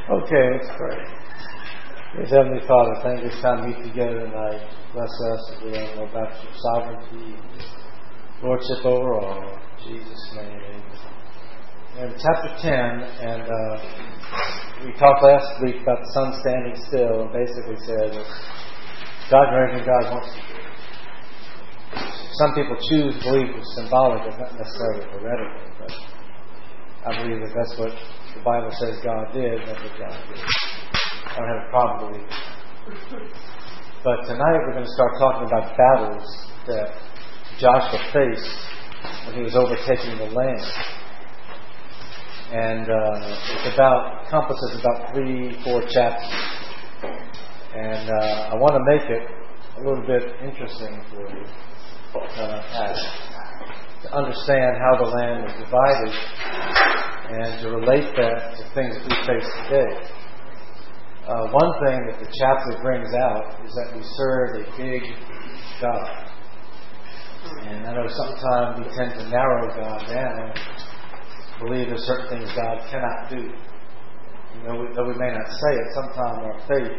Okay, let's pray. Dear Heavenly Father, thank you for this time to meet together tonight. Bless us as we learn more about your sovereignty and your lordship over all. In Jesus' name, amen. And chapter 10, and we talked last week about the sun standing still, and basically said that God knows everything God wants to do. Some people choose to believe it's symbolic, it's not necessarily heretical, but I believe that that's what the Bible says God did, that's what God did. I don't have a problem believing it. But tonight we're going to start talking about battles that Joshua faced when he was overtaking the land. And encompasses about 3-4 chapters. And I want to make it a little bit interesting for you to understand how the land is divided and to relate that to things we face today. One thing that the chapter brings out is that we serve a big God. And I know sometimes we tend to narrow God down, believe there's certain things God cannot do. Though we may not say it, sometimes our faith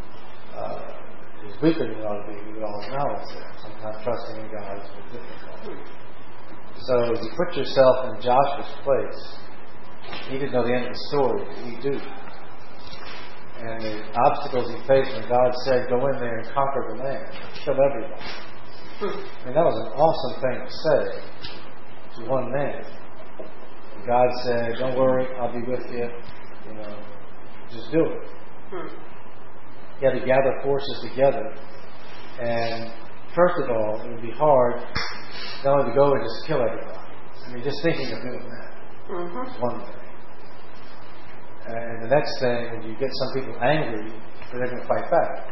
is weaker than it ought to be. We would all acknowledge that. Sometimes trusting in God is more difficult. So if you put yourself in Joshua's place, he didn't know the end of the story, but we do. And the obstacles he faced when God said, go in there and conquer the land, kill everybody. I mean, that was an awesome thing to say to one man. And God said, don't worry, I'll be with you. Just do it. He had to gather forces together. And first of all, it would be hard not only to go and just kill everybody. I mean, just thinking of doing that is one thing. And the next thing, when you get some people angry, they're going to fight back.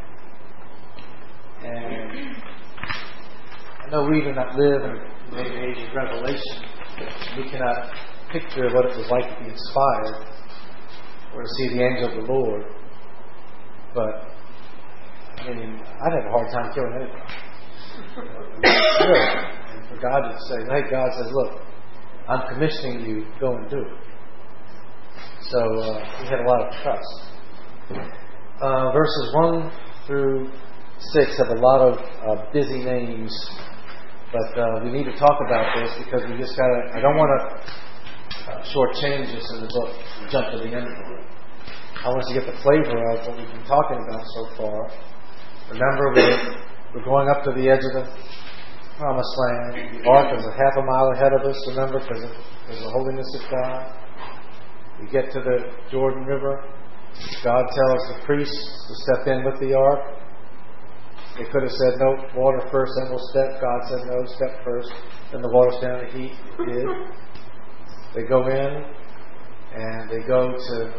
And I know we do not live in the age of revelation. We cannot picture what it was like to be inspired or to see the angel of the Lord. But, I mean, I'd have a hard time killing anybody. Really. And for God to say, hey, God says, look, I'm commissioning you, go and do it. So he had a lot of trust. Verses 1 through 6 have a lot of busy names, but we need to talk about this because we just got to. I don't want to shortchange this in the book and jump to the end of it. I want us to get the flavor of what we've been talking about so far. Remember, we're going up to the edge of the promised land. The ark is a half a mile ahead of us, remember, because of the holiness of God. We get to the Jordan River. God tells the priests to step in with the ark. They could have said, no, water first, then we'll step. God said, no, step first. Then the water stand the heat. It did. They go in, and they go to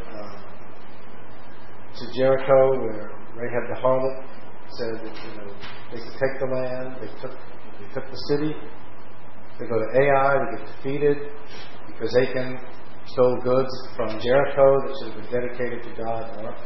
Jericho, where Rahab the harlot said that they could take the land. They took the city. They go to Ai. They get defeated because Achan stole goods from Jericho that should have been dedicated to God more.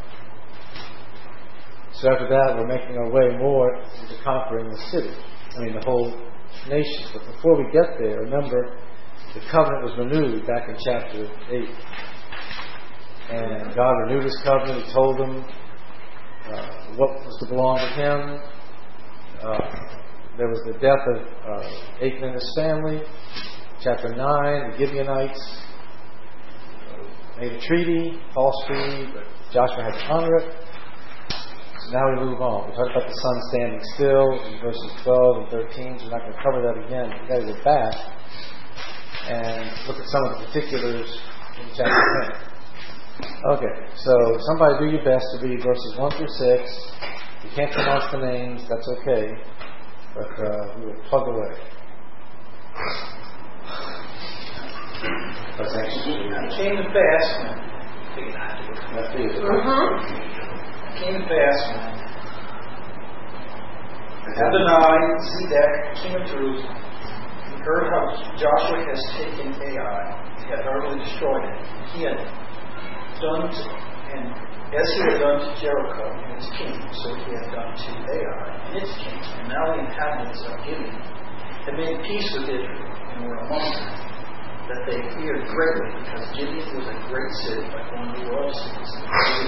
So after that, we're making our way more into conquering the city. The whole nation. But before we get there, remember, the covenant was renewed back in chapter 8. And God renewed His covenant. He told them what was to belong to Him. There was the death of Achan and his family. Chapter 9, the Gibeonites made a treaty, false treaty, but Joshua had to honor it. So now we move on. We talked about the sun standing still in verses 12 and 13, so we're not going to cover that again. We've got to go back and look at some of the particulars in chapter 10. Okay, so somebody do your best to read verses 1 through 6. If you can't pronounce the names, that's okay, but we will plug away. It came to pass when Adonai Zedek, king of Jerusalem, heard how Joshua has taken Ai, had utterly destroyed it. He had done and as he had done to Jericho and its king, so he had done to Ai and its king. And now the inhabitants of Gibeon had made peace with Israel and were among them, that they feared greatly, because Gibeon was a great city, like one of the royal cities. They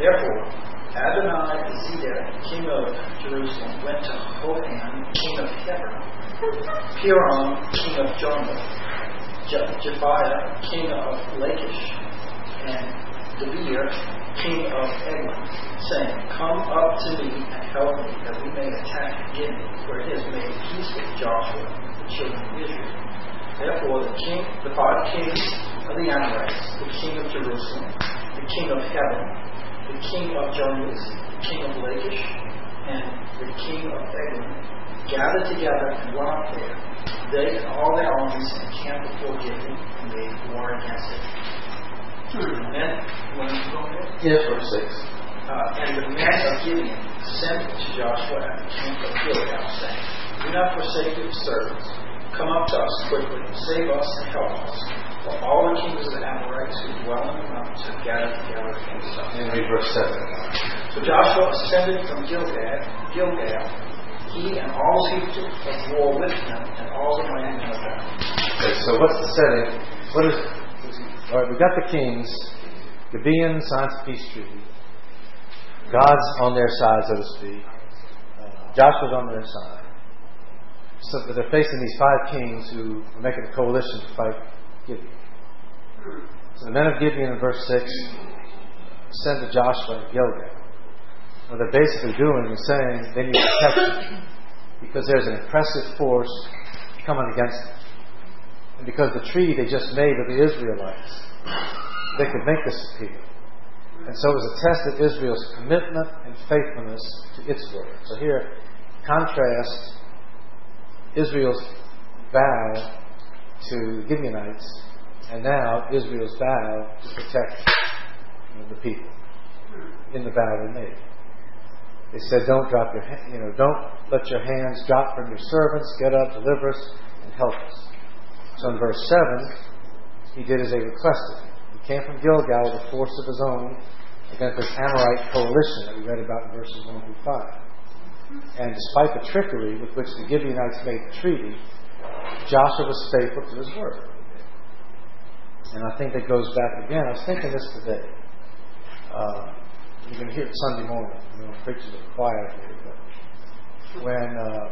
Therefore, Adonizedek, king of Jerusalem, went to Hohan, king of Hebron, Piram, king of Jarmuth, Jephaiah, king of Lachish, and Debir, king of Eglon, saying, Come up to me and help me, that we may attack Gibeon, for it has made peace with Joshua, the children of Israel. Therefore, the 5 kings of the Amorites, the king of Jerusalem, the king of Hebron, the king of Jarmuth, the king of Lachish, and the king of Eglon, gathered together and went up there. They and all their armies encamped before Gibeon and made war against it. And then, yes, verse 6. And the men of Gibeon sent to Joshua at the camp of Gilgal, saying, Do not forsake your servants. Come up to us quickly, save us and help us. For all the kings of the Amorites who dwell in the mountains have gathered together against us. And read verse 7. So Joshua ascended from Gilgal, he and all who took of war with him, and all the mighty men of battle. Okay, so what's the setting? All right, we've got the kings. Gibeon signs a peace treaty. God's on their side, so to speak. Joshua's on their side. So that they're facing these 5 kings who are making a coalition to fight Gibeon. So the men of Gibeon in verse 6 send to Joshua at Gilgal. What they're basically doing is saying they need protection because there's an impressive force coming against them. And because the treaty they just made with the Israelites, they could make this appeal. And so it was a test of Israel's commitment and faithfulness to its word. So here, contrast Israel's vow to Gibeonites, and now Israel's vow to protect the people in the vow they made. They said, "Don't drop your, don't let your hands drop from your servants. Get up, deliver us, and help us." So in verse 7, he did as they requested. He came from Gilgal with a force of his own against this Amorite coalition that we read about in verses 1 through 5. And despite the trickery with which the Gibeonites made the treaty, Joshua was faithful to his word. And I think that goes back again. I was thinking this today. You're going to hear it Sunday morning. I'm going to preach a little quiet here. But when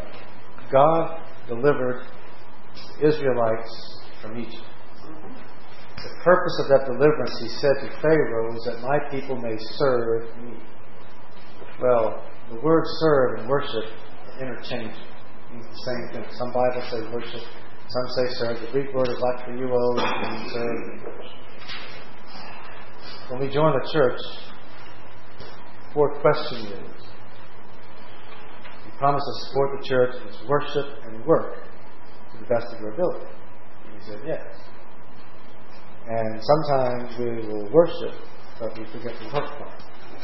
God delivered the Israelites from Egypt, the purpose of that deliverance, he said to Pharaoh, is that my people may serve me. Well, the word serve and worship are interchangeable. It means the same thing. Some Bibles say worship, some say serve. The Greek word is latreuo, which means serve and worship. When we join the church, the fourth question is, you promise to support the church in its worship and work to the best of your ability. And he said yes. And sometimes we will worship, but we forget the work part.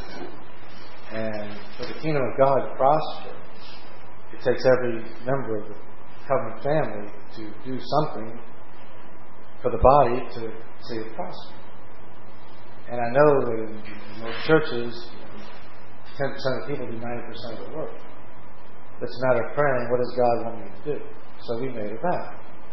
And for the kingdom of God to prosper, it takes every member of the covenant family to do something for the body to see it prosper. And I know that in most churches, 10% of people do 90% of the work. It's a matter of praying, what does God want me to do? So we made a vow.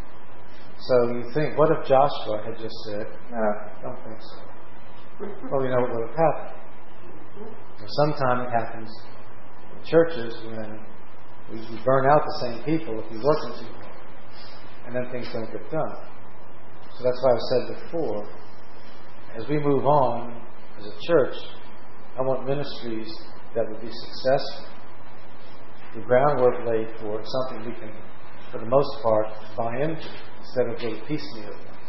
So you think, what if Joshua had just said, "No, don't think so." Well, we know what would have happened. Sometimes it happens in churches when we burn out the same people if we work in too hard, and then things don't get done. So that's why I've said before, as we move on as a church, I want ministries that would be successful, the groundwork laid for it, something we can, for the most part, buy into, instead of little piecemeal things.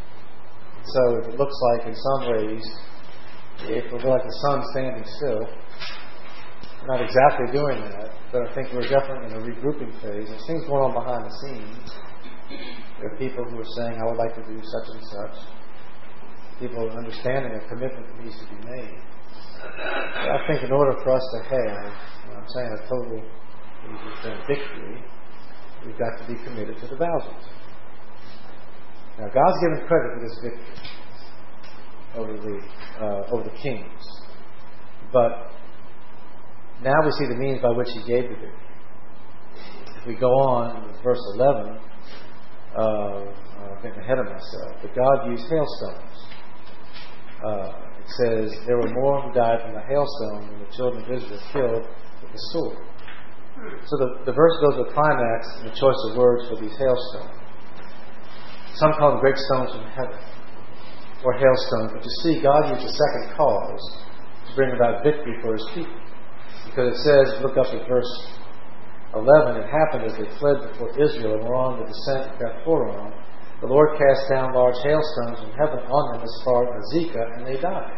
So if it looks like in some ways, if we're like the sun standing still, we're not exactly doing that, but I think we're definitely in a regrouping phase. There's things going on behind the scenes. There are people who are saying, "I would like to do such and such." People understanding a commitment that needs to be made. But I think in order for us to have, I'm saying a total victory, we've got to be committed to the vows. Now, God's given credit for this victory over the kings. But now we see the means by which he gave the victory. If we go on with verse 11, I'm getting ahead of myself, but God used hailstones says, there were more who died from the hailstone than the children of Israel killed with the sword. So the verse goes with climax in the choice of words for these hailstones. Some call them great stones from heaven, or hailstones. But you see, God used a second cause to bring about victory for His people. Because it says, look up at verse 11, it happened as they fled before Israel and were on the descent of Beth-horon. The Lord cast down large hailstones from heaven on them as far as Azekah, and they died.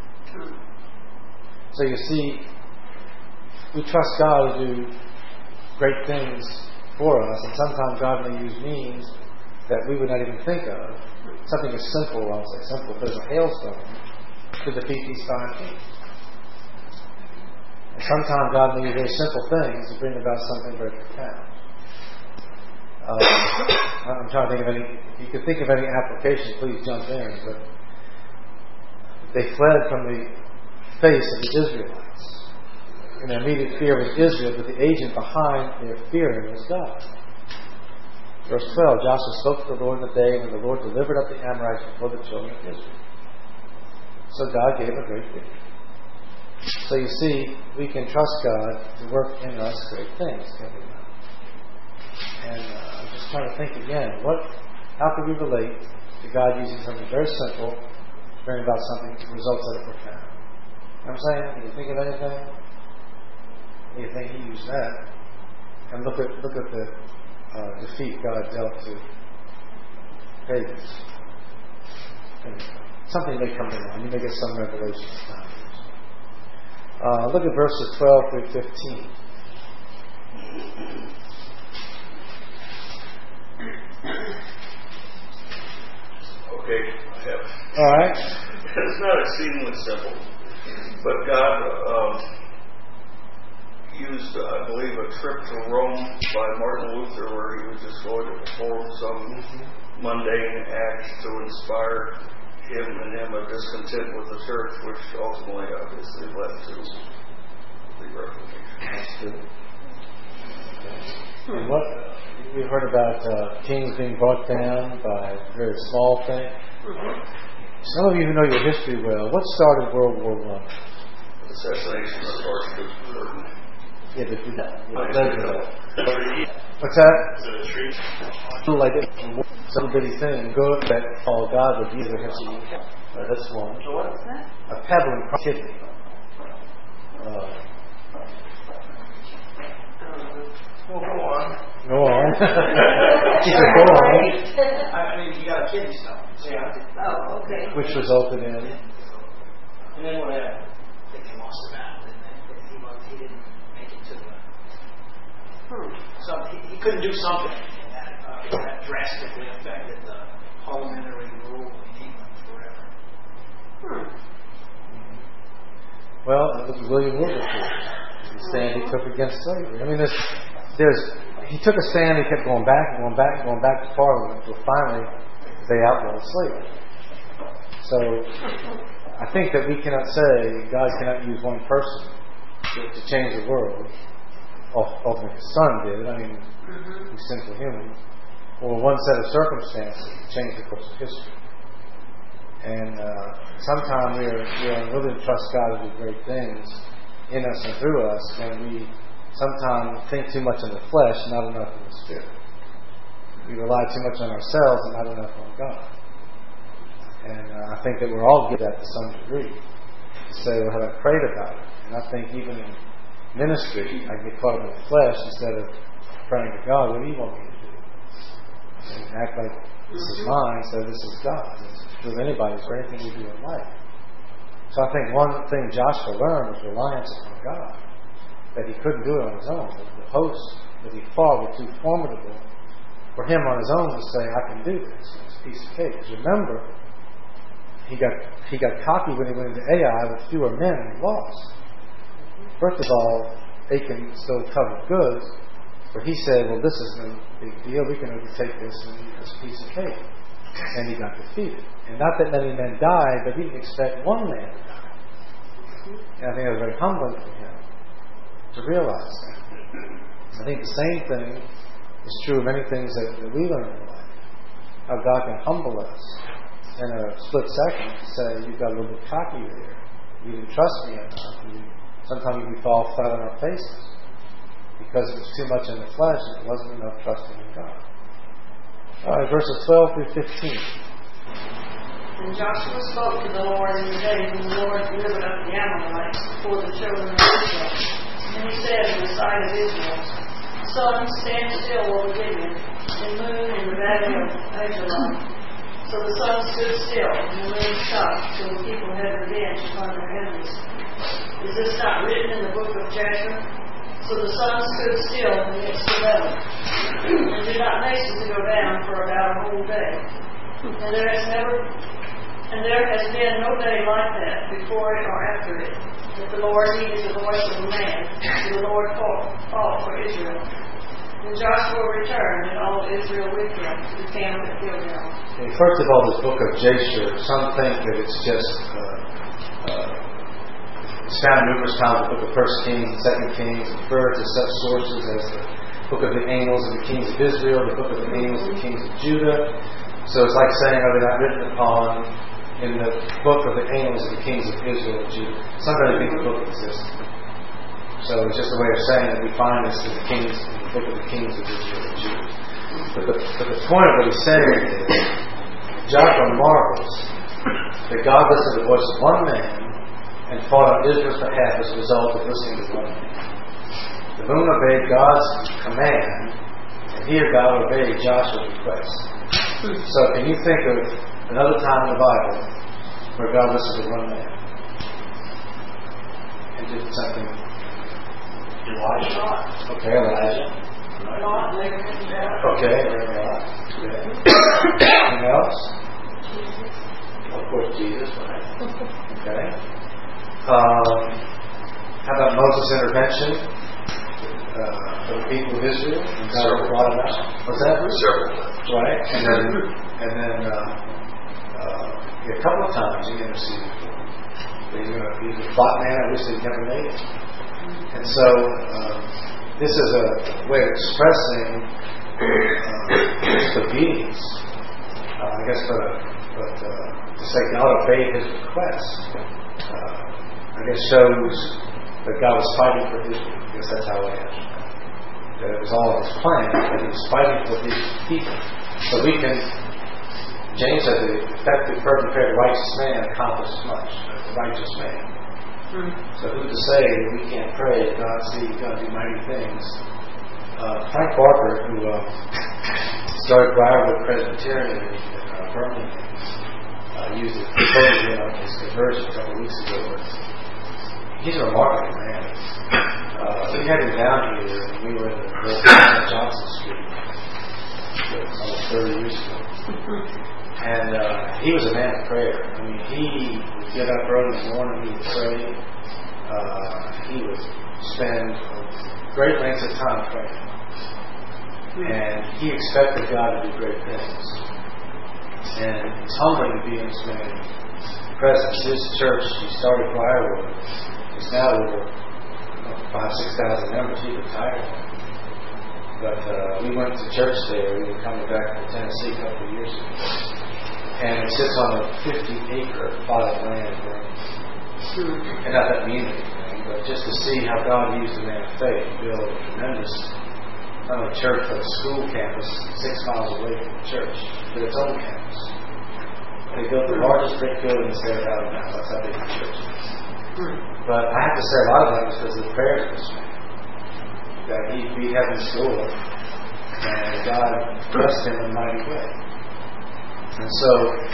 So you see, we trust God to do great things for us, and sometimes God may use means that we would not even think of. Something as simple, I'll say simple, but as a hailstone to defeat these 5 kings. And sometimes God may use very simple things to bring about something very profound. I'm trying to think of any. If you could think of any application, please jump in. But they fled from the face of the Israelites. And their immediate fear was Israel, but the agent behind their fearing was God. Verse 12, Joshua spoke to the Lord in the day when the Lord delivered up the Amorites before the children of Israel. So God gave a great victory. So you see, we can trust God to work in us great things, can we not? And I'm just trying to think again, how can we relate to God using something very simple to bring about something results that are profound? You know what I'm saying? Can you think of anything? You think He used that? And look at the defeat God dealt to pagans. Something may come to mind. You may get some revelation this time. Look at verses 12 through 15. Okay, I have it. All right. It's not exceedingly simple, but God used, I believe, a trip to Rome by Martin Luther where he was just going to perform some mundane acts to inspire him a discontent with the church, which ultimately obviously led to the Reformation. That's good. And what we've heard about kings being brought down by very small things. Some of you who know your history well, what started World War I? Assassination of Archduke Gordon. Yeah, but do that. What's that? Like some bitty thing. Go that all God would either have seen. That's one. What's that? A pebble in kidney. Well, go on. Go on. He said, go on. I mean, you got a kidney stone. Yeah. Oh, okay. Which resulted in. And then what happened? I think he lost the battle, didn't they? He didn't make it to the. So he couldn't do something that drastically affected the parliamentary rule in England forever. Well, it was William Wilberforce. The stand he took against slavery. I mean, he took a stand. He kept going back and going back and going back to Parliament until finally they outlawed slavery. So I think that we cannot say God cannot use one person to change the world. Ultimately, His Son did. I mean, He's sinful humans. Or one set of circumstances to change the course of history. And sometimes we are willing to trust God to do great things in us and through us, and we sometimes think too much in the flesh, not enough in the Spirit. We rely too much on ourselves and not enough on God. And I think that we're all good at that to some degree. To say, well, have I prayed about it? And I think even in ministry, I get caught up in the flesh instead of praying to God, what do you want me to do? And act like this is mine, so this is God. It's with anybody for anything we do in life. So I think one thing Joshua learned was reliance upon God. That he couldn't do it on his own. The hosts that he fought were too formidable for him on his own to say, I can do this. It's a piece of cake. Because remember, he got cocky when he went into Ai with fewer men and he lost. First of all, Achan still covered goods, but he said, well, this isn't a big deal. We can overtake this and eat this piece of cake. And he got defeated. And not that many men died, but he didn't expect one man to die. And I think it was very humbling for him to realize that. I think the same thing is true of many things that we learn in life. How God can humble us in a split second to say, you got a little bit cocky there. You didn't trust me enough. Sometimes we fall flat on our faces because it was too much in the flesh and it wasn't enough trusting in God. All right, verses 12 through 15. And Joshua spoke to the Lord in the day when the Lord delivered up the Amorites before the children of Israel. And he said in the sight of Israel, Sun, stand still over Gibeon, and moon in the valley of Ajalon. So the sun stood still, and the moon stopped, till the people had revenge upon their enemies. Is this not written in the book of Jasher? So the sun stood still in the midst of battle, and did not hasten to go down for about a whole day. And there has been no day like that, before it or after it, that the Lord heeded the voice of a man, and the Lord fought for Israel. And Joshua returned, and all Israel with him, to the camp at Gilgal. Okay, first of all, this book of Jasher, some think that it's just it's found numerous times in the book of 1 Kings and 2 Kings, referred to such sources as the book of the Annals of the Kings of Israel, the book of the Annals of the Kings of Judah. So it's like saying, they're not written upon in the book of the Annals of the Kings of Israel and Judah. Sometimes think the book exists. So it's just a way of saying that we find this in the Kings, in the book of the Kings of Israel and Judah. But the point of what he's saying is, Joshua marvels that God listened to the voice of one man and fought on Israel's behalf as a result of listening to one man. The moon obeyed God's command, and here God obeyed Joshua's request. So can you think of another time in the Bible where God listened to one man and did something? Elijah. Okay, Elijah. Okay, anything else? Of course, Jesus, right? Okay. How about Moses' intervention for the people of Israel? And God brought them out. What's that? Several. Right. And then a couple of times he interceded for them. He was a fought man. I wish they'd never made it. And so this is a way of expressing obedience. I guess, but to say God obeyed his request, I guess shows that God was fighting for Israel. I guess that's how I answer that. It was all in his plan, that he was fighting for his people. So we can, James said, the effective, fervent prayer of a righteous man accomplishes much. A righteous man. So who's to say that we can't pray and God see God do mighty things? Frank Barker, who started Briarwood Presbyterian in Birmingham, used it for his conversion a couple of weeks ago. He's a remarkable man. We had him down here, and we were in the Johnson Street almost 30 years ago. And he was a man of prayer. I mean, he would get up early in the morning, he would pray. He would spend great lengths of time praying. And he expected God to do great things. And it's humbling to be in this man's presence. His church, he started Briarwood, is now over 5,000-6,000 members. He retired. But we went to church there. We were coming back from Tennessee a couple of years ago. And it sits on a 50-acre plot of land. And not that means anything, but just to see how God used a man of faith to build a tremendous, not only church, but a school campus 6 miles away from the church, but its own campus. They built the largest brick building in the state of Alabama. That's how big the church is. But I have to say a lot of that was because of the prayers of this man. That he had in school, and God blessed him in a mighty way. And so,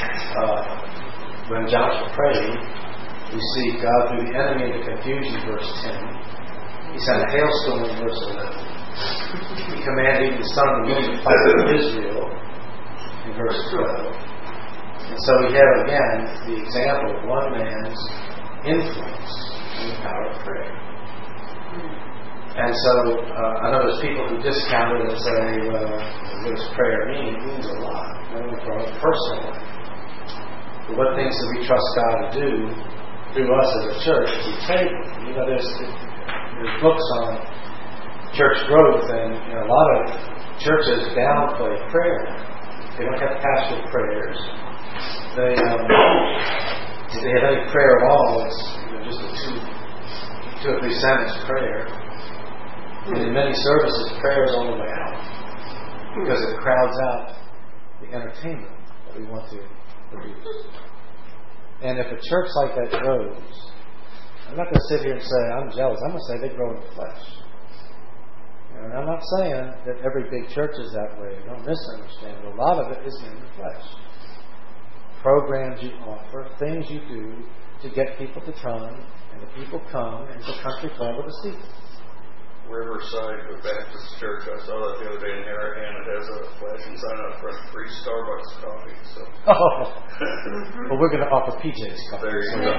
when Joshua prayed, we see God threw the enemy into confusion, verse 10. He sent a hailstorm in verse 11. He commanded the sun and the moon to fight for Israel in verse 12. And so we have again the example of one man's influence in the power of prayer. And so I know there's people who discount it and say, what does prayer mean? It means a lot, not only for our own personal life. But what things do we trust God to do through us as a church as we pray? You know, there's books on church growth, and a lot of churches downplay prayer. They don't have pastoral prayers. if they have any prayer at all, it's just a two or three sentence prayer. And in many services, prayer is on the way out because it crowds out the entertainment that we want to produce. And if a church like that grows, I'm not going to sit here and say I'm jealous. I'm going to say they grow in the flesh. And I'm not saying that every big church is that way. Don't misunderstand. A lot of it is in the flesh. Programs you offer, things you do to get people to come, and the people come, and it's a country club with a seat. Riverside Baptist Church, I saw that the other day in Harahan. It has a flashing sign out front, free Starbucks coffee. So. Oh, well, we're going to offer PJ's coffee. There you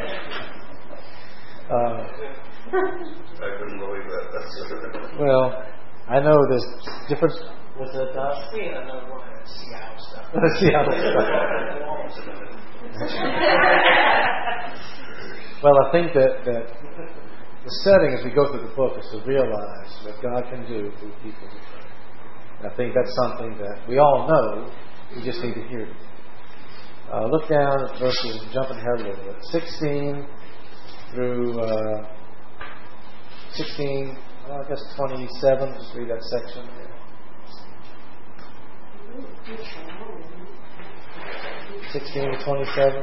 go. I couldn't believe that. That's well, I know there's different. What's that? We had another one at Seattle stuff. Seattle stuff. Well, I think that the setting as we go through the book is to realize what God can do through people who pray. And I think that's something that we all know. We just need to hear it. Look down at verses, jumping ahead a little bit. 16 through 16, well, I guess 27. Just read that section. 16 to 27.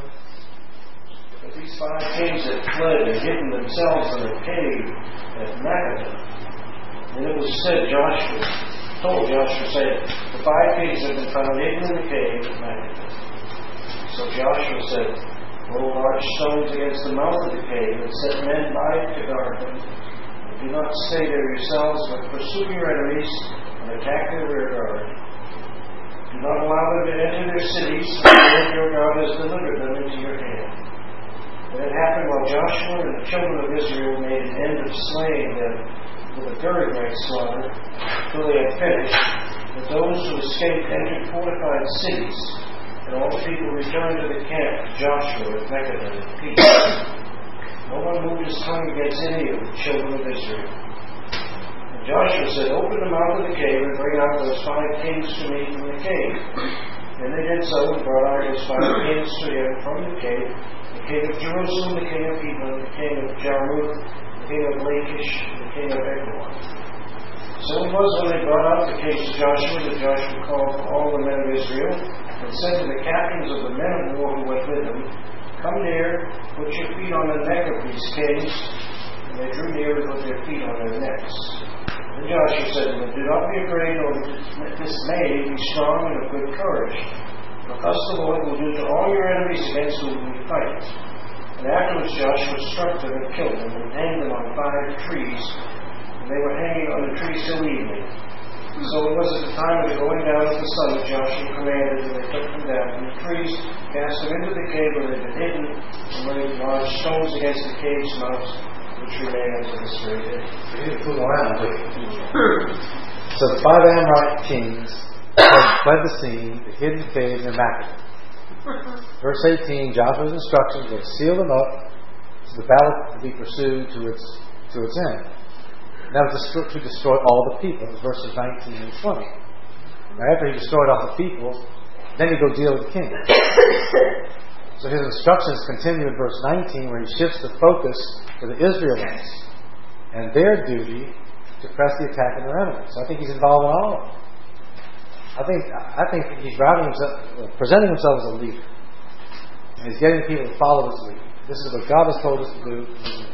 But these 5 kings had fled and hidden themselves in a cave at Makkedah. And it was said, told Joshua, said, the 5 kings have been found hidden in the cave at Makkedah. So Joshua said, roll large stones against the mouth of the cave and set men by it to guard them. And do not stay there yourselves, but pursue your enemies and attack their rear guard. Do not allow them to enter their cities, for the Lord your God has delivered them into your hand. And it happened while Joshua and the children of Israel made an end of slaying them with a very great slaughter, till they had finished, that those who escaped entered fortified cities, and all the people returned to the camp to Joshua at Makkedah in peace. No one moved his tongue against any of the children of Israel. And Joshua said, open the mouth of the cave and bring out those 5 kings to me from the cave. And they did so and brought out those 5 kings to him from the cave, the king of Jerusalem, the king of Hebron, the king of Jarmuth, the king of Lachish, and the king of Eglon. So it was when they brought out the kings to Joshua that Joshua called all the men of Israel and said to the captains of the men of war who went with him, come near, put your feet on the neck of these kings. And they drew near and put their feet on their necks. And Joshua said to them, do not be afraid or dismayed, be strong and of good courage. For thus the Lord will do to all your enemies against whom you fight. And afterwards Joshua struck them and killed them and hanged them on 5 trees. And they were hanging on the trees till evening. So it was at the time of the going down of the sun that Joshua commanded, and they took them down from the trees, cast them into the cave where they had been hidden, and laid large stones against the cave's mouth, which remain unto this very day. We need to move around, do we? So the 5 Amorite kings fled the scene, the hidden cave in Makkedah. Verse 18, Joshua's instructions were to seal them up so the battle could be pursued to its end. And that was to destroy all the people. It was verses 19 and 20. Now after he destroyed all the people, then he'd go deal with the king. So his instructions continue in verse 19 where he shifts the focus to the Israelites and their duty to press the attack on their enemies. So I think he's involved in all of them. I think he's presenting himself as a leader. And he's getting the people to follow his lead. This is what God has told us to do.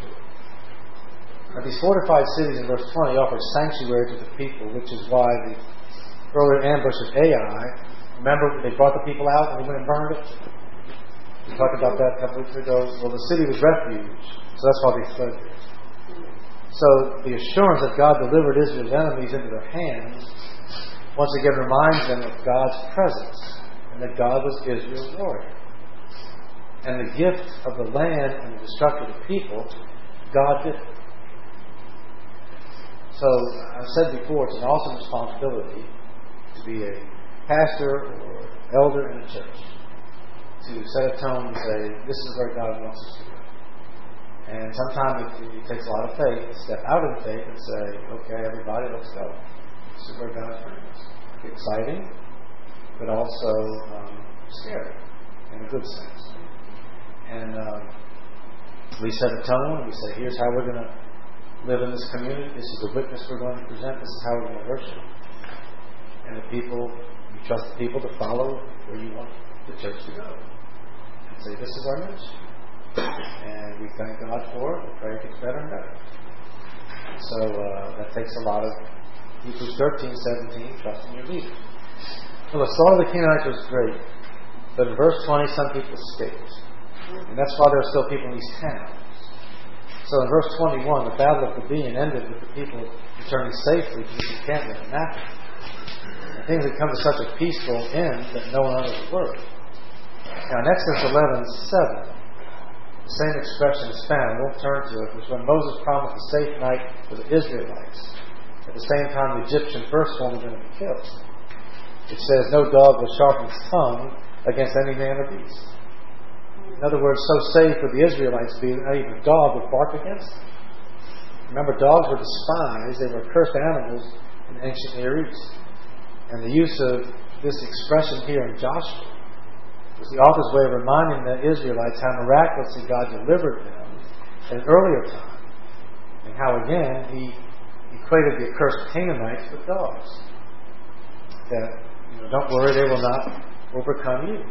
Now, these fortified cities in verse 20 offer sanctuary to the people, which is why the earlier ambush of Ai, remember they brought the people out and they went and burned it? We talked about that a couple weeks ago. Well, the city was refuge, so that's why they fled there. So the assurance that God delivered Israel's enemies into their hands once again reminds them of God's presence and that God was Israel's warrior. And the gift of the land and the destruction of the people, God did it. So I've said before, it's an awesome responsibility to be a pastor or elder in a church, to set a tone and say, this is where God wants us to go. And sometimes it takes a lot of faith to step out in faith and say, okay, everybody, let's go. This is where God's bringing us. Exciting, but also scary. in a good sense. And we set a tone. We say, here's how we're going to live in this community. This is the witness we're going to present. This is how we're going to worship. And the people, you trust the people to follow where you want the church to go. And say, this is our mission. And we thank God for it. We pray it gets better and better. So that takes a lot of Hebrews 13:17, trusting your leader. Well, the slaughter of the Canaanites was great. But in verse 20, some people escaped. And that's why there are still people in these towns. So in verse 21, the Battle of Gibeon ended with the people returning safely to the encampment at Machah. And things had come to such a peaceful end that no one uttered a word. Now in Exodus 11:7, the same expression is found. We won't turn to it. Which when Moses promised a safe night for the Israelites, at the same time the Egyptian firstborn was going to be killed. It says, no dog will sharpen its tongue against any man or beast. In other words, so safe would the Israelites be that not even a dog would bark against them. Remember, dogs were despised. They were cursed animals in the ancient Near East. And the use of this expression here in Joshua was the author's way of reminding the Israelites how miraculously God delivered them in an earlier time. And how, again, He equated the accursed Canaanites with dogs. That, don't worry, they will not overcome you.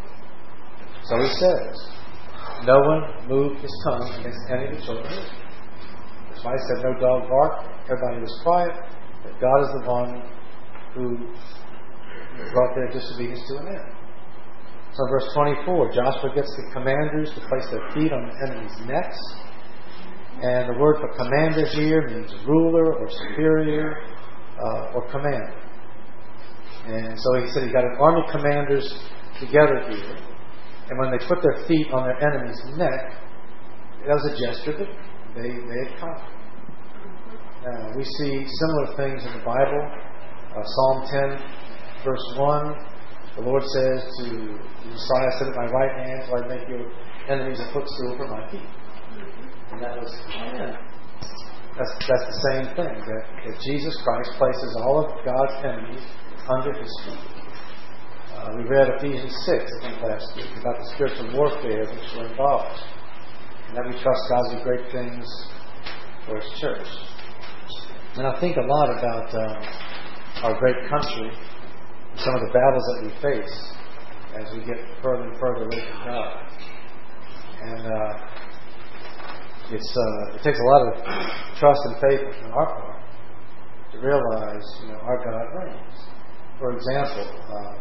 So He says, no one moved his tongue against any of the children of Israel. That's why He said no dog barked, everybody was quiet, that God is the one who brought their disobedience to an end. So in verse 24, Joshua gets the commanders to place their feet on the enemy's necks. And the word for commander here means ruler or superior or commander. And so he said he got an army commanders together here. And when they put their feet on their enemy's neck, that was a gesture that they had conquered. Now, we see similar things in the Bible. Psalm 10, verse 1, the Lord says to Messiah, sit at my right hand till I make your enemies a footstool for my feet. And that was, that's the same thing, that Jesus Christ places all of God's enemies under His feet. We read Ephesians 6, I think last week, about the spiritual warfare which we're involved. And that we trust God to do great things for His church. And I think a lot about our great country, some of the battles that we face as we get further and further away from God. And it takes a lot of trust and faith on our part to realize, our God reigns. For example,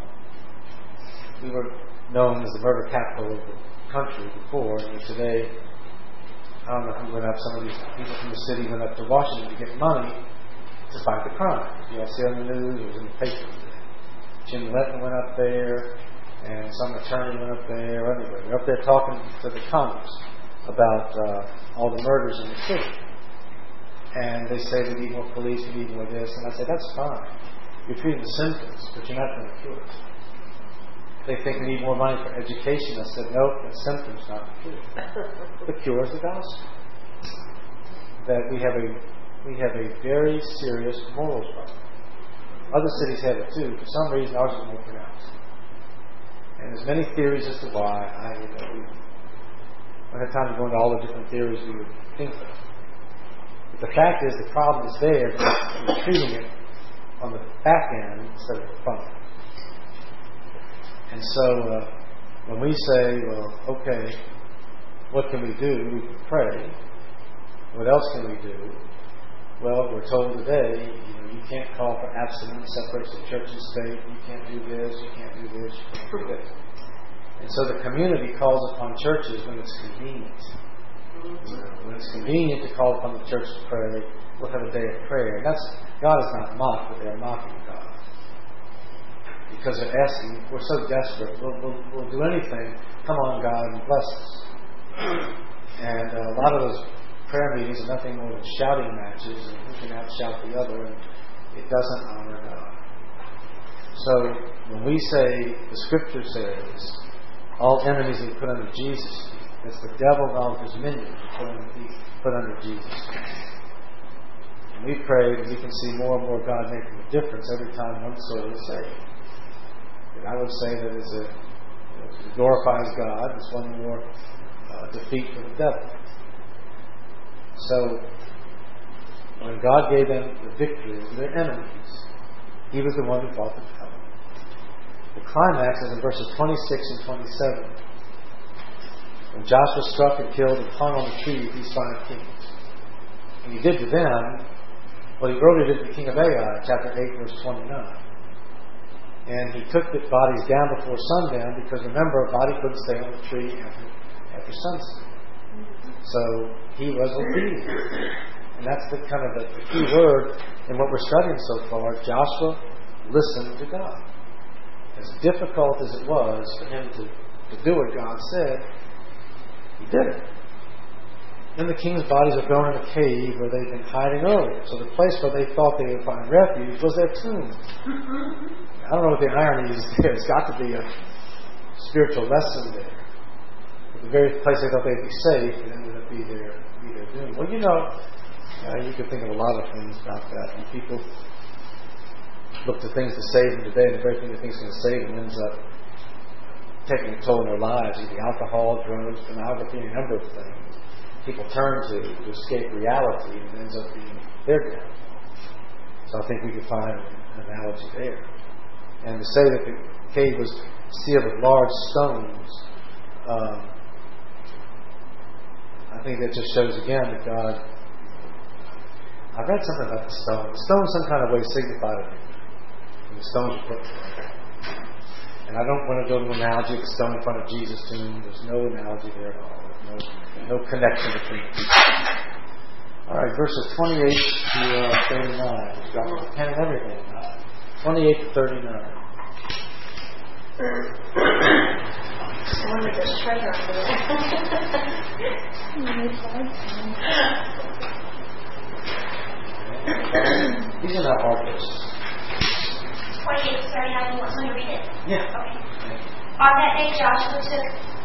we were known as the murder capital of the country before, and today, I don't know who went up, some of these people from the city went up to Washington to get money to fight the crime. You all see on the news, it was in the paper today. Jim Letton went up there, and some attorney went up there. Anyway, they're up there talking to the Congress about all the murders in the city. And they say we need more police, we need more this. And I say, that's fine. You're treating the symptoms, but you're not going to cure it. They think we need more money for education. I said, nope, the symptoms, not the cure. The cure is the gospel. That we have a very serious morals problem. Other cities have it too. For some reason, ours is more pronounced. And there's many theories as to why. We don't have time to go into all the different theories we would think of. But the fact is, the problem is there, but we're treating it on the back end instead of the front end. And so, when we say, well, okay, what can we do? We can pray. What else can we do? Well, we're told today, you can't call for abstinence, separation of church and state. You can't do this, you can't do this, you can't do this. And so the community calls upon churches when it's convenient. When it's convenient to call upon the church to pray, we'll have a day of prayer. And God is not mocked, but they're mocking God. Because they're asking, we're so desperate, we'll do anything. Come on, God, and bless us. And a lot of those prayer meetings are nothing more than shouting matches, and who can outshout the other, and it doesn't honor God. So when we say, the Scripture says, all enemies are put under Jesus' feet. That's the devil and all of his minions put under Jesus' feet. And we pray that we can see more and more God making a difference every time one soul is saved. And I would say that as He glorifies God. It's one more defeat for the devil. So, when God gave them the victory over their enemies, He was the one who fought the battle. The climax is in verses 26 and 27. When Joshua struck and killed and hung on the tree these 5 kings. And He did to them what He earlier did to the king of Ai, chapter 8, verse 29. And He took the bodies down before sundown, because remember, a body couldn't stay on the tree after sunset. So He was obedient. And that's the kind of the key word in what we're studying so far. Joshua listened to God. As difficult as it was for him to do what God said, he did it. Then the king's bodies are thrown in a cave where they'd been hiding earlier. So the place where they thought they would find refuge was their tomb. I don't know what the irony is there. It's got to be a spiritual lesson there. But the very place they thought they'd be safe, it ended up be their doom. Well, you could think of a lot of things about that. When people look to things to save them today, and the very thing they think is going to save them ends up taking a toll in their lives, either alcohol, drugs, pornography, a number of things people turn to escape reality, and it ends up being their downfall. So I think we could find an analogy there. And to say that the cave was sealed with large stones, I think that just shows again that God. I read something about the stone. The stone, some kind of way, signified it. And the stone was put there. And I don't want to go to an analogy of the stone in front of Jesus' tomb. There's no analogy there at all. There's no connection between the two. All right, verses 28 to 39. We've got the pen and everything. 28 to 39. Someone with this treasure under it. These are not hard verses. 28 to 39, you want someone to read it? Yeah. Okay. On that day Joshua took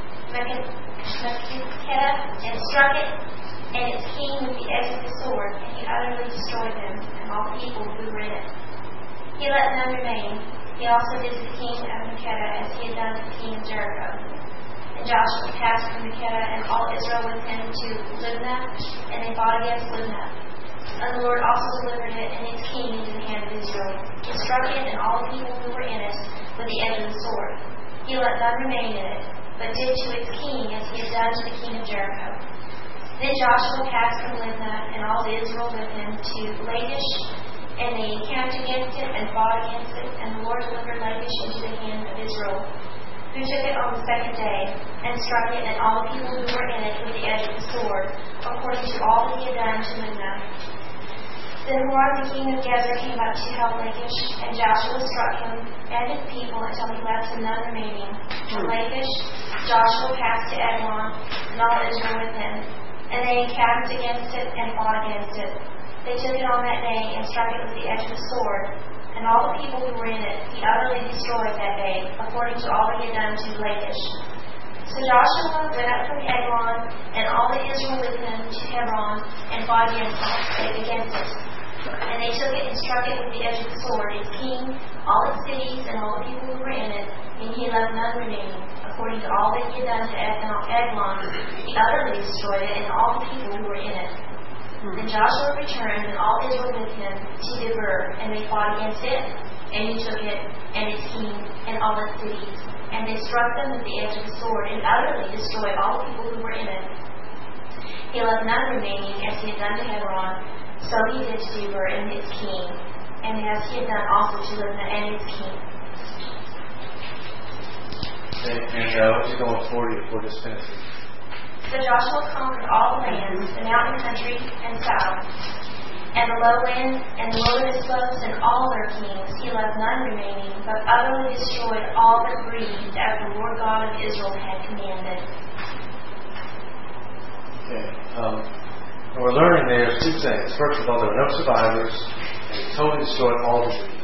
Makkedah and struck it and its king with the edge of the sword, and he utterly destroyed them and all the people who were in it. He let none remain. He also did to the king of Makkedah as he had done to the king of Jericho. And Joshua passed from Makkedah and all Israel with him to Libnah, and they fought against Libnah. And the Lord also delivered it and its king into the hand of Israel. He struck it and all the people who were in it with the edge of the sword. He let none remain in it, but did to its king as he had done to the king of Jericho. Then Joshua passed from Libnah and all Israel with him to Lachish, and they encamped against it and fought against it, and the Lord delivered Lachish into the hand of Israel, who took it on the second day, and struck it and all the people who were in it with the edge of the sword, according to all that he had done to Libnah. Then Horam the king of Gezer came up to help Lachish, and Joshua struck him and his people until he left him none remaining. From Lachish, Joshua passed to Eglon, and all Israel with him, and they encamped against it and fought against it. They took it on that day and struck it with the edge of the sword, and all the people who were in it he utterly destroyed that day, according to all that he had done to Lachish. So Joshua went up from Eglon, and all the Israel with him, to Hebron, and fought against it. And they took it and struck it with the edge of the sword, its king, all its cities, and all the people who were in it, and he left none remaining. According to all that he had done to Eglon, he utterly destroyed it, and all the people who were in it. Then Joshua returned, and all Israel with him, to Debir, and they fought against it, and he took it, and its king, and all its cities. And they struck them with the edge of the sword, and utterly destroyed all the people who were in it. He left none remaining, as he had done to Hebron. So he did to Debir and its king, and as he had done also to Libnah and its king. And we're going 40 before this finishes. So Joshua conquered all the lands, the mountain country and south, and the lowland, and the wilderness folks, and all their kings. He left none remaining, but utterly destroyed all that breathed, as the Lord God of Israel had commanded. Okay. And we're learning there two things. First of all, there were no survivors, and he totally destroyed all the breed.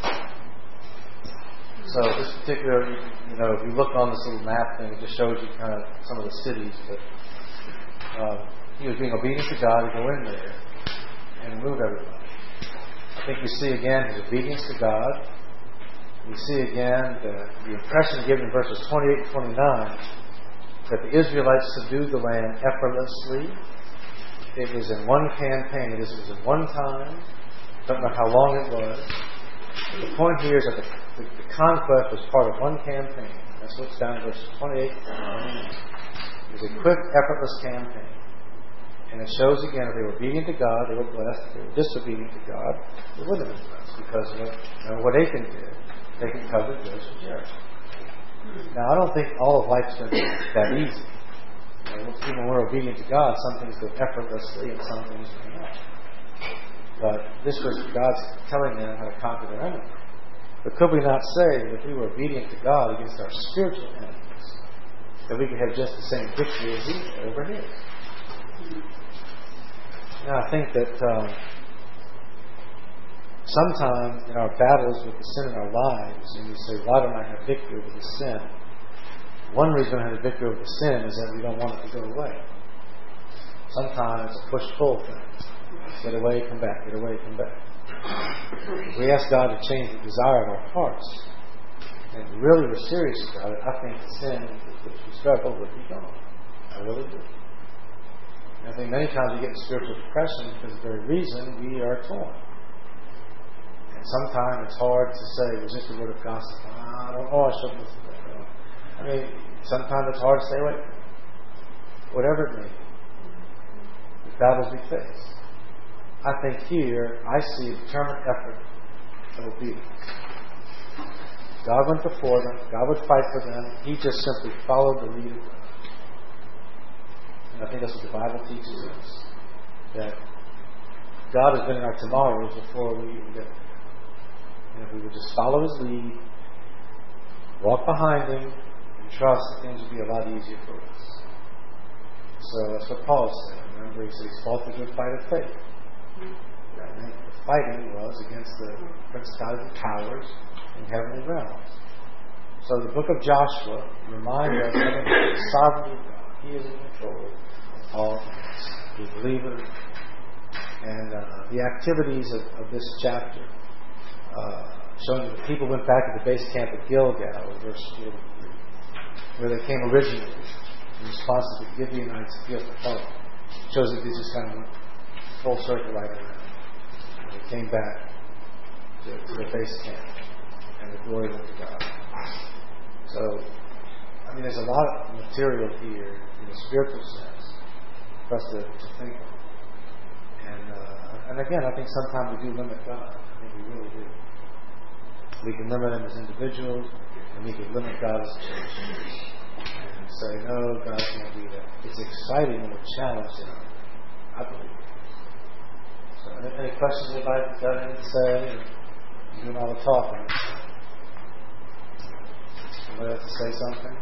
So this particular, if you look on this little map thing, it just shows you kind of some of the cities. But he was being obedient to God to go in there and remove everybody. I think we see again his obedience to God, We see again the impression given in verses 28 and 29 that the Israelites subdued the land effortlessly. It was in one campaign. It was in one time. Don't know how long it was. The point here is that the conquest was part of one campaign. That's what's down in verses 28 and 29. It was a quick, effortless campaign. And it shows again, if they were obedient to God, they were blessed. If they were disobedient to God, they wouldn't have been blessed. Because what Achan did, Achan covered Joseph Jericho. Now, I don't think all of life's going to be that easy. Even when we're obedient to God, some things go effortlessly and some things may not. But this was God's telling them how to conquer their enemy. But could we not say that if we were obedient to God against our spiritual enemies, that we could have just the same victory as he did over his? Now, I think that sometimes in our battles with the sin in our lives, and we say, why don't I have victory over the sin? One reason I have victory over the sin is that we don't want it to go away. Sometimes it's a push-pull thing. Get away, come back. Get away, come back. If we ask God to change the desire of our hearts, and really we're serious about it, I think the sin which we struggle would be gone. I really do. And I think many times we get in spiritual depression because of the very reason we are torn. And sometimes it's hard to say, resist the word of gossip. I shouldn't listen to that. I mean, sometimes it's hard to stay away from it. Whatever it may be. The battles we face. I think here, I see a determined effort of obedience. God went before them. God would fight for them. He just simply followed the lead of God. And I think that's what the Bible teaches us. That God has been in our tomorrows before we even get there. And if we would just follow His lead, walk behind Him, and trust that things would be a lot easier for us. So that's what Paul said. Remember, he said he fought the good fight of faith. And the fighting was against the principalities and powers in heavenly realms. So the book of Joshua reminds us of the sovereignty of God. He is in control of all things. We believe it. And the activities of this chapter, showing that the people went back to the base camp at Gilgal, verse 43, where they came originally in response to the Gibeonites' gift of hope. Shows that they just kind of went full circle right around. And they came back to the base camp, and the glory went to God. So, I mean, there's a lot of material here in the spiritual sense for us to think of. And again, I think sometimes we do limit God. I think we really do. We can limit Him as individuals, and we can limit God as a church. And say, no, God can't do that. It's exciting when we're challenged in it. I believe it. So, any questions anybody got anything to say? You're doing all the talking. Somebody have to say something?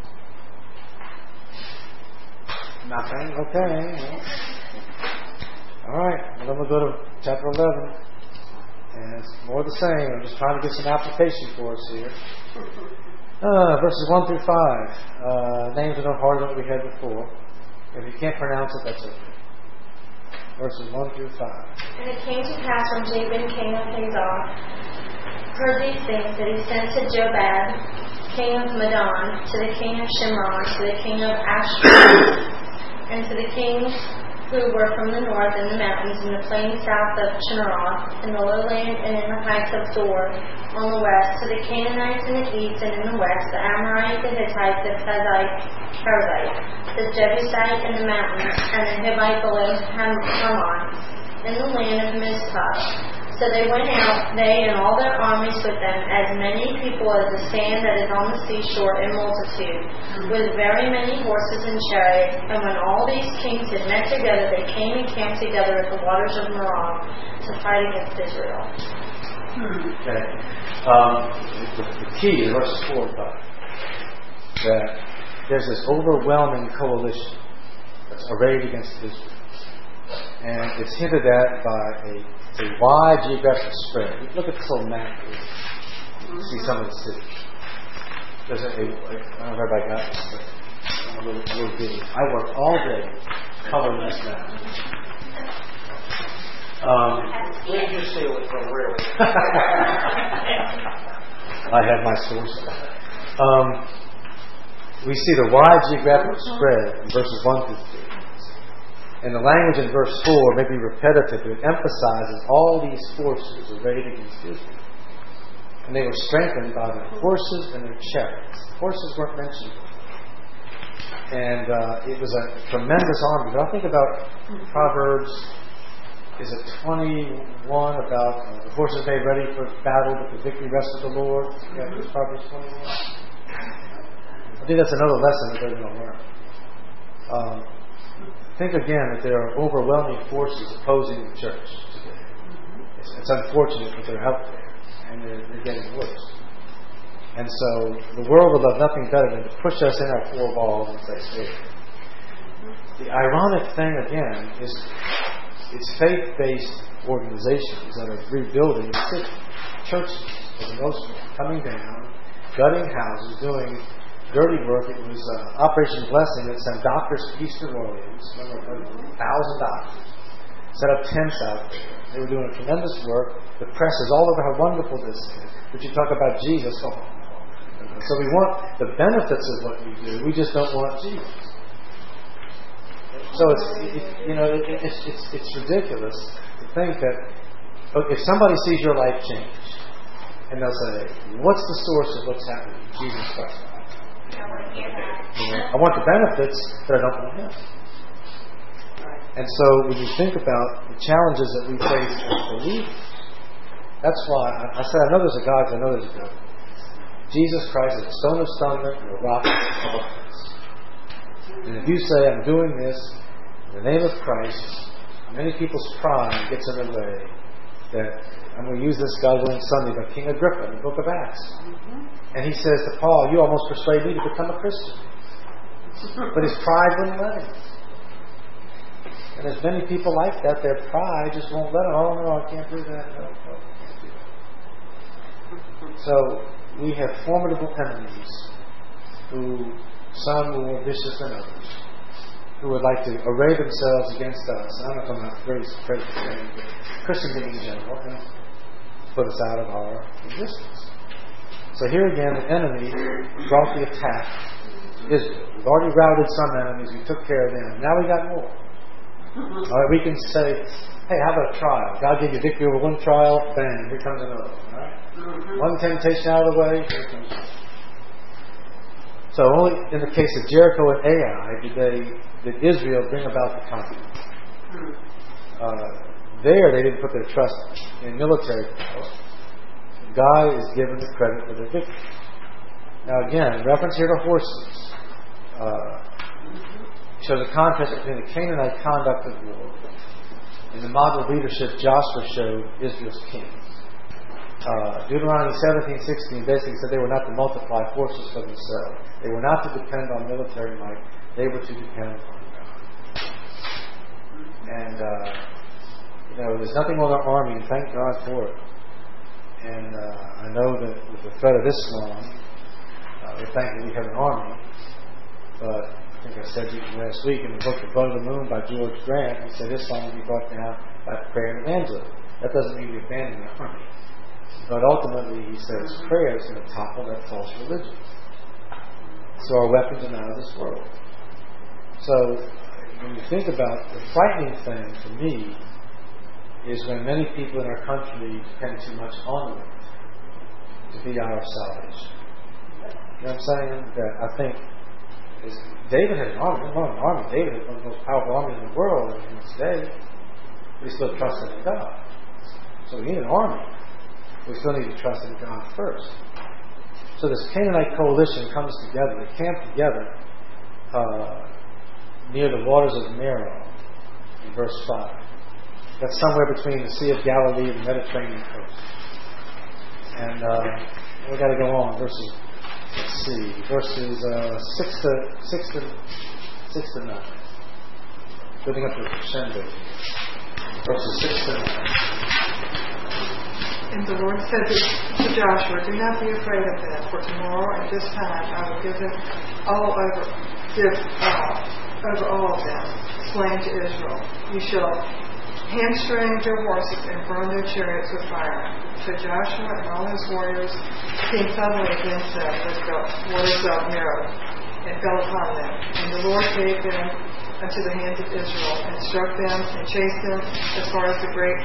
Nothing? Okay. Alright, well, then we'll go to chapter 11. And it's more the same. I'm just trying to get some application for us here. Verses 1 through 5. Names are no harder than what we had before. If you can't pronounce it, that's okay. Verses 1 through 5. And it came to pass when Jabin, king of Hazor, heard these things, that he sent to Jobab, king of Madon, to the king of Shimron, to the king of Ashkelon, and to the kings who were from the north in the mountains, in the plain south of Chinneroth, in the lowland and in the heights of Dor, on the west, to the Canaanites in the east and in the west, the Amorite, the Hittite, the Perizzite, the Jebusite in the mountains, and the Hivite below Hermon, in the land of Mizpah. So they went out, they and all their armies with them, as many people as the sand that is on the seashore in multitude, with very many horses and chariots. And when all these kings had met together, they came and camped together at the waters of Merom to fight against Israel. Okay. The key is verses 4 and 5. That there's this overwhelming coalition that's arrayed against Israel. And it's hinted at by a wide geographic spread. Look at this little map here. You can see some of the cities. There's I don't know if everybody got this, but a little video. I work all day coloring this map. We just see it from real. I have my source. We see the wide geographic spread in verses 1 through 3. And the language in verse 4 may be repetitive, but it emphasizes all these forces arrayed against Israel. And they were strengthened by their horses and their chariots. Horses weren't mentioned. And it was a tremendous army. But I think about Proverbs, is it 21, about the horses made ready for battle, but the victory rests with the Lord? Yeah, it's Proverbs 21. I think that's another lesson that they're going to learn. Think again that there are overwhelming forces opposing the church today. It's unfortunate that they're out there, and they're getting worse. And so the world would love nothing better than to push us in our four walls and say, stay. The ironic thing, again, is it's faith-based organizations that are rebuilding the city. Churches, for the most part, coming down, gutting houses, doing dirty work. It was Operation Blessing that sent doctors to East New Orleans, 1,000 doctors, set up tents out there. They were doing a tremendous work. The press is all over how wonderful this is. But you talk about Jesus, so we want the benefits of what we do. We just don't want Jesus. So it's ridiculous to think that if somebody sees your life change, and they'll say, "What's the source of what's happening?" Jesus Christ. I want the benefits, but I don't want Him. And so when you think about the challenges that we face as believers, that's why I said I know there's a God, I know there's a God. Jesus Christ is a stone of stumbling and a rock of offense. And if you say, I'm doing this in the name of Christ, many people's pride gets in the way that I'm going to use this God willing Sunday by King Agrippa in the book of Acts. And he says to Paul, you almost persuade me to become a Christian. But his pride wouldn't let him. And there's many people like that. Their pride just won't let them. Oh, no, I can't do that. No, I can't do that. So we have formidable enemies who, some more vicious than others, who would like to array themselves against us. I'm not talking about very straight thing, but Christendom in general, and put us out of our existence. So here again, the enemy brought the attack to Israel. We've already routed some enemies. We took care of them. Now we got more. All right, we can say, hey, how about a trial? God gave you victory over one trial, bang, here comes another. All right? One temptation out of the way, here comes another. So only in the case of Jericho and Ai did Israel bring about the conquest. There they didn't put their trust in military power. God is given the credit for their victory. Now again, reference here to horses shows a contrast between the Canaanite conduct of war and the model leadership Joshua showed Israel's king. Deuteronomy 17:16 basically said they were not to multiply forces for themselves. They were not to depend on military might. They were to depend on God. And there's nothing on our army, and thank God for it. And I know that with the threat of Islam, we're thankful we have an army. But I think I said to you last week in the book The Blood of the Moon by George Grant, he said Islam will be brought down by prayer and evangelism. That doesn't mean we abandon the army. But ultimately, he says prayer is going to topple that false religion. So our weapons are not of this world. So when you think about the frightening thing for me is when many people in our country depend too much on it to be our salvation. You know what I'm saying? That I think David had an army. David had one of the most powerful armies in the world in his day. But he still trusted in God. So we need an army. We still need to trust in God first. So this Canaanite coalition comes together. They camp together near the waters of Merom in verse 5. That's somewhere between the Sea of Galilee and the Mediterranean coast. And we've got to go on. Verses 6 to 9. Building up to the crescendo. Verses 6 to 9. And the Lord said to Joshua, do not be afraid of them, for tomorrow at this time I will give over all of them, slain to Israel. You shall hamstring their horses and burn their chariots with fire. So Joshua and all his warriors came suddenly against them with the waters of Merom and fell upon them. And the Lord gave them unto the hands of Israel, and struck them and chased them as far as the great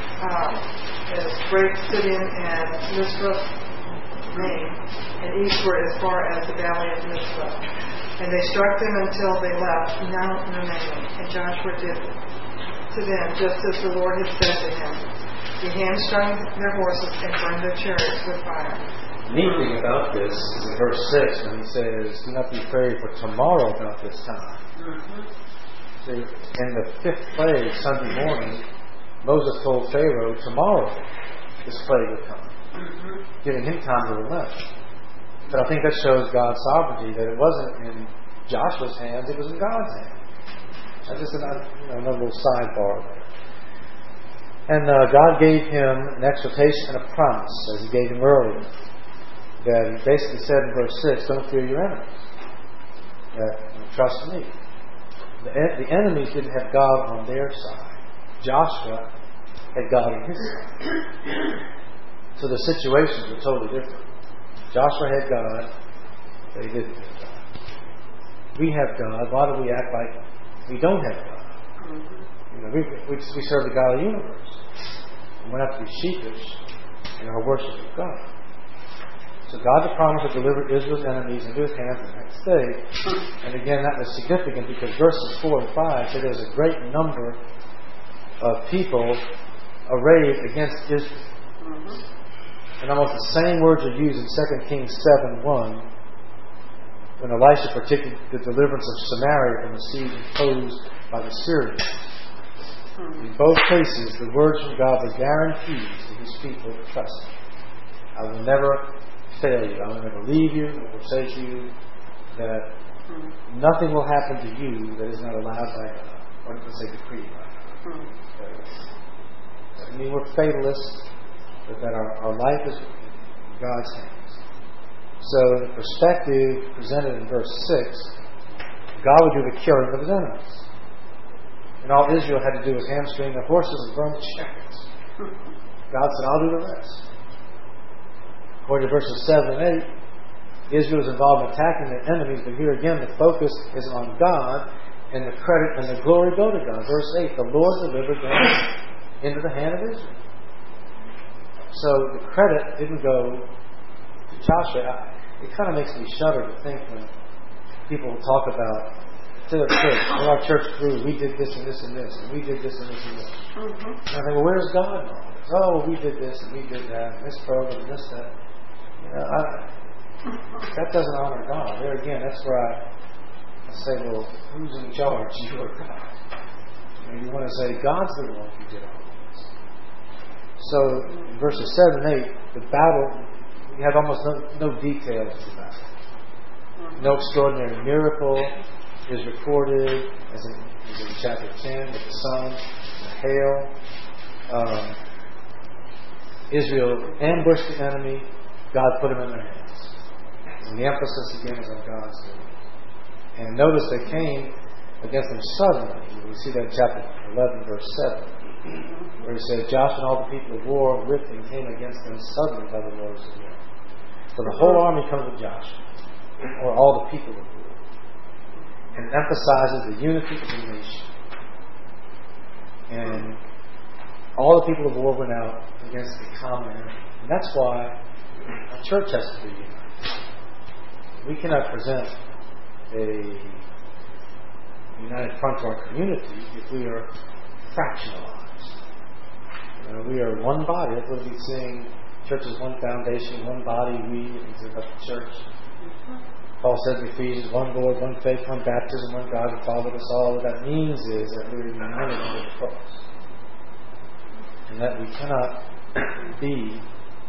Siddim and Mizpah Maim, and eastward as far as the valley of Mizpah. And they struck them until they left Mount Merom. And Joshua did to them just as the Lord had said to him. He hamstrung their horses and burned their chariots with fire. The neat thing about this is in verse 6 when he says, do not be afraid for tomorrow about this time. So in the 5th plague, Sunday morning, Moses told Pharaoh, tomorrow this plague will come, giving him time to relent. But I think that shows God's sovereignty, that it wasn't in Joshua's hands, it was in God's hands. That's just another little sidebar there. And God gave him an exhortation and a promise, as he gave him earlier, that he basically said in verse 6, don't fear your enemies, that trust me. The enemies didn't have God on their side. Joshua had God on his side. So the situations were totally different. Joshua had God, but he didn't have God. We have God. Why do we act like we don't have God? We serve the God of the universe. And we're not to be sheepish in our worship of God. So God promised to deliver Israel's enemies into his hands the next day. And again, that was significant because verses 4 and 5 say there's a great number of people arrayed against Israel. And almost the same words are used in 2 Kings 7:1 when Elisha predicted the deliverance of Samaria from the siege imposed by the Syrians. In both cases, the words from God were guarantees to his people to trust him. I will never fail you. I will never leave you. I will forsake you. That nothing will happen to you that is not allowed by God, or let's say decreed by God. I mean, we're fatalists, but that our life is in God's hands. So, the perspective presented in verse 6, God would do the killing of his enemies. And all Israel had to do was hamstring their horses and burn the chariots. God said, I'll do the rest. According to verses 7 and 8, Israel is involved in attacking their enemies, but here again the focus is on God, and the credit and the glory go to God. Verse 8, the Lord delivered them into the hand of Israel. So the credit didn't go to Joshua. It kind of makes me shudder to think when people talk about to the church, when our church grew, we did this and this and this, and we did this and this and this. And I think, well, where's God in all this? Oh, we did this and we did that, and this program and this, that. That doesn't honor God. There again, that's where I say, well, who's in charge? You or God? You want to say, God's the one who did all this. So, in verses 7 and 8, the battle, we have almost no details of the battle. No extraordinary miracle is recorded, as in chapter 10, with the sun, the hail. Israel ambushed the enemy. God put them in their hands. And the emphasis again is on God's doing. And notice they came against them suddenly. We see that in chapter 11, verse 7, where he said, Joshua and all the people of war with him came against them suddenly by the waters of Merom. So the whole army comes with Joshua, or all the people of war, and emphasizes the unity of the nation. And all the people of war went out against the common enemy. And that's why a church has to be united. We cannot present a united front to our community if we are fractionalized. We are one body. That's what we sing. Church is one foundation, one body. We is about the church. Paul says in Ephesians, one Lord, one faith, one baptism, one God who followed us all. What that means is that we are united under the cross. And that we cannot be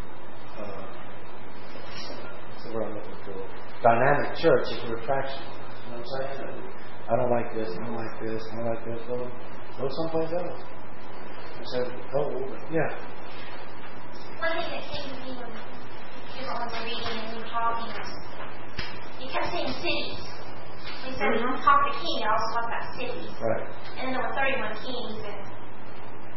what I'm looking for. Dynamic church if we're fractional. You know what I'm saying? I don't like this, I don't like this, I don't like this. Well, go someplace else. I said, oh, yeah. One thing that came to me when you were on the reading and you were talking was, you kept saying cities. Instead of talk to king, you also talk about cities. Right. And then there were 31 kings, and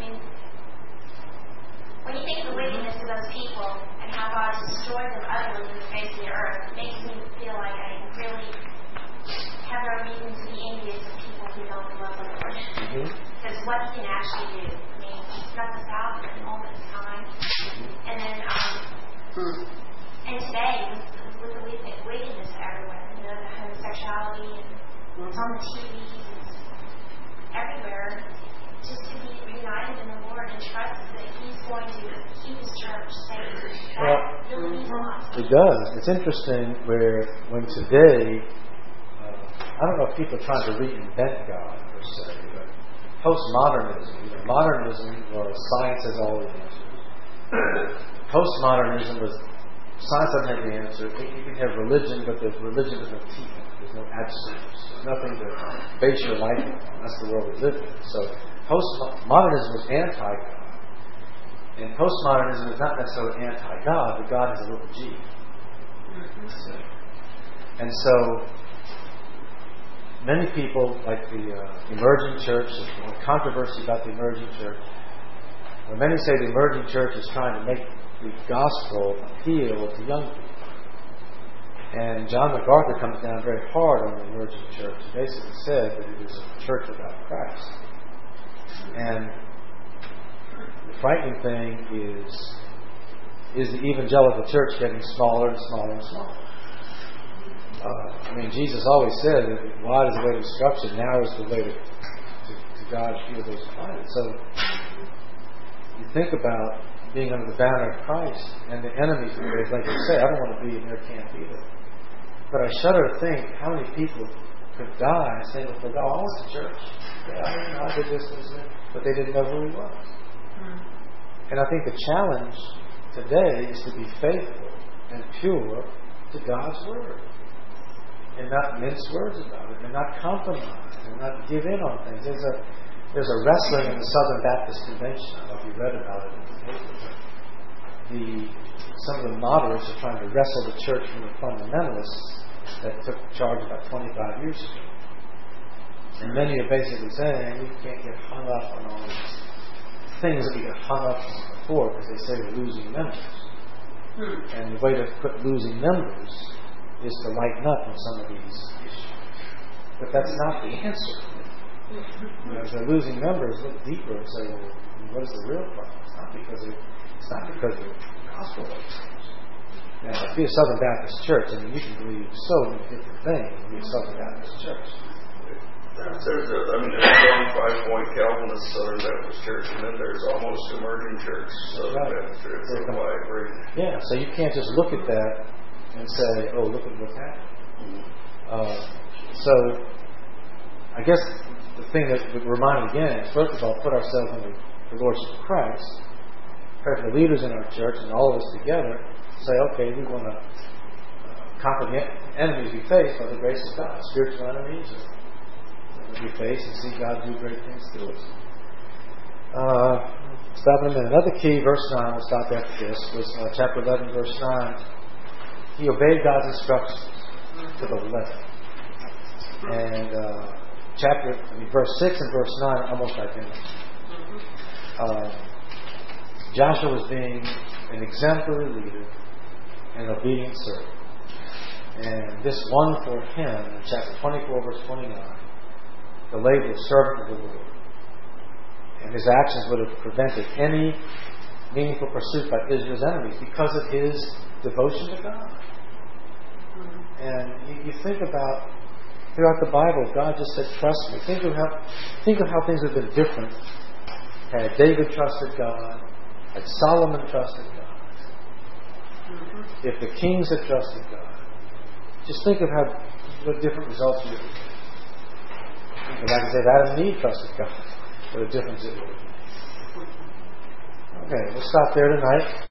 mean, when you think of the wickedness of those people and how God has destroyed them utterly from the face of the earth, it makes me feel like I really have no reason to be envious of people who don't love the Lord. Because what He can actually do. I mean, He struck us out at a moment's time. And then, and today, with the wickedness everywhere, you know, the homosexuality, and it's on the TVs, it's everywhere, just to be reunited in the Lord and trust that He's going to keep His church safe. That really means a lot. It does. It's interesting when today, I don't know if people are trying to reinvent God per se, but postmodernism, modernism was science has all the answers. Postmodernism was science doesn't have the answer. You can have religion, but there's religion with no teeth. There's no absolutes. There's nothing to base your life on. That's the world we live in. So postmodernism was anti-God. And postmodernism is not necessarily anti-God, but God has a little g. And so many people, like the emerging church, there's controversy about the emerging church. Many say the emerging church is trying to make the gospel appeal to young people. And John MacArthur comes down very hard on the emerging church. He basically said that it is a church without Christ. And the frightening thing is the evangelical church getting smaller and smaller and smaller. Jesus always said that wide is the way to destruction, narrow is the way to God's view of those planets. So you think about being under the banner of Christ and the enemies, like you say, I don't want to be in their camp either. But I shudder to think how many people could die saying, "Well, I went to church. Yeah, I did this, but they didn't know who He was." And I think the challenge today is to be faithful and pure to God's Word. And not mince words about it, and not compromise, and not give in on things. There's a wrestling in the Southern Baptist Convention. I don't know if you read about it in the paper, but some of the moderates are trying to wrestle the church from the fundamentalists that took charge about 25 years ago. And many are basically saying, you can't get hung up on all these things that we got hung up on before because they say we're losing members. And the way to quit losing members is to lighten up on some of these issues. But that's not the answer. If they're losing members, look deeper and say, well, what is the real problem? It's not because of the gospel. Now, if you're a Southern Baptist church, you can believe so many different things to be a Southern Baptist church. There's a strong 5-point Calvinist Southern Baptist church, and then there's almost emerging church Southern Baptist church. So I agree. Yeah, so you can't just look at that and say, oh, look at what's happening. So I guess the thing that would remind again is, first of all, put ourselves under the Lordship of Christ, pray for the leaders in our church and all of us together, say, okay, we want to conquer the enemies we face by the grace of God, spiritual enemies that we face, and see God do great things through us. Stop in a minute. Another key, verse 9, we'll stop after this, was chapter 11, verse 9. He obeyed God's instructions to the letter. And verse 6 and verse 9 are almost identical. Joshua was being an exemplary leader and an obedient servant. And this won for him, in chapter 24, verse 29, the label of servant of the Lord. And his actions would have prevented any meaningful pursuit by Israel's enemies because of his devotion to God. And you think about throughout the Bible, God just said, "Trust me." Think of how things have been different had David trusted God, had Solomon trusted God, if the kings had trusted God. Just think of what different results you would have. And like I said, Adam and Eve trusted God. What a difference it would have made. Okay, we'll stop there tonight.